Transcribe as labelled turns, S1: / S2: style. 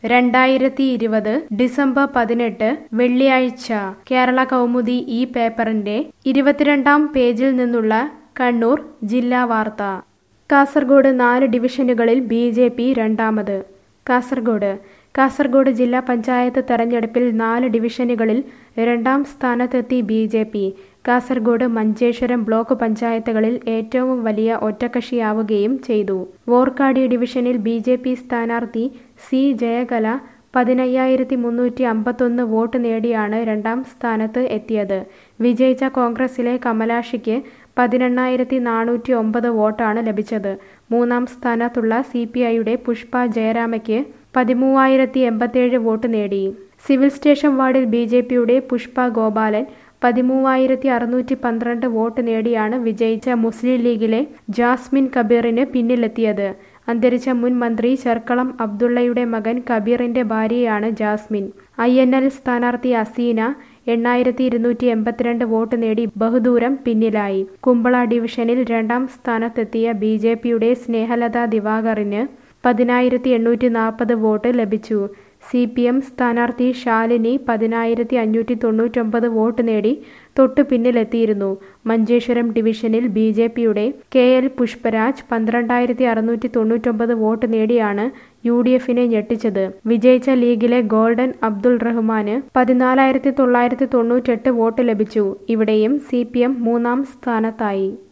S1: 2020 December 18 വെള്ളിയാഴ്ച കേരള കൗമുദി ഈ പേപ്പറിന്റെ 22-ാം പേജിൽ നിന്നുള്ള കണ്ണൂർ ജില്ലാ വാർത്ത. കാസർഗോഡ് 4 ഡിവിഷനുകളിൽ ബി.ജെ.പി. രണ്ടാമത്. കാസർഗോഡ് ജില്ലാ പഞ്ചായത്ത് തെരഞ്ഞെടുപ്പിൽ 4 ഡിവിഷനുകളിൽ രണ്ടാം സ്ഥാനത്തെത്തി ബി.ജെ.പി. കാസർഗോഡ് മഞ്ചേശ്വരം ബ്ലോക്ക് പഞ്ചായത്തുകളിൽ ഏറ്റവും വലിയ ഒറ്റക്കക്ഷിയാവുകയും ചെയ്തു. വോർക്കാടി ഡിവിഷനിൽ ബി.ജെ.പി. സ്ഥാനാർത്ഥി സി ജയകല 15,351 വോട്ട് നേടിയാണ് രണ്ടാം സ്ഥാനത്ത് എത്തിയത്. വിജയിച്ച കോൺഗ്രസിലെ കമലാക്ഷിക്ക് 18,409 വോട്ടാണ് ലഭിച്ചത്. മൂന്നാം സ്ഥാനത്തുള്ള CPIയുടെ പുഷ്പ ജയരാമയ്ക്ക് 13,087 വോട്ട് നേടി. സിവിൽ സ്റ്റേഷൻ വാർഡിൽ ബി.ജെ.പിയുടെ പുഷ്പ ഗോപാലൻ 13,612 വോട്ട് നേടിയാണ് വിജയിച്ച മുസ്ലിം ലീഗിലെ ജാസ്മിൻ കബീറിന് പിന്നിലെത്തിയത്. അന്തരിച്ച മുൻ മന്ത്രി ചെർക്കളം അബ്ദുള്ളയുടെ മകൻ കബീറിന്റെ ഭാര്യയാണ് ജാസ്മിൻ. INL സ്ഥാനാർത്ഥി അസീന 8,282 വോട്ട് നേടി ബഹുദൂരം പിന്നിലായി. കുമ്പള ഡിവിഷനിൽ രണ്ടാം സ്ഥാനത്തെത്തിയ ബി.ജെ.പിയുടെ സ്നേഹലത ദിവാകറിന് 10,840 വോട്ട് ലഭിച്ചു. CPM സ്ഥാനാർത്ഥി ശാലിനി 10,599 വോട്ട് നേടി തൊട്ടു പിന്നിലെത്തിയിരുന്നു. മഞ്ചേശ്വരം ഡിവിഷനിൽ ബി.ജെ.പിയുടെ KL പുഷ്പരാജ് 12,699 വോട്ട് നേടിയാണ് UDFനെ ഞെട്ടിച്ചത്. വിജയിച്ച ലീഗിലെ ഗോൾഡൻ അബ്ദുൾ റഹ്മാന് 14,998 വോട്ട് ലഭിച്ചു. ഇവിടെയും CPM മൂന്നാം സ്ഥാനത്തായി.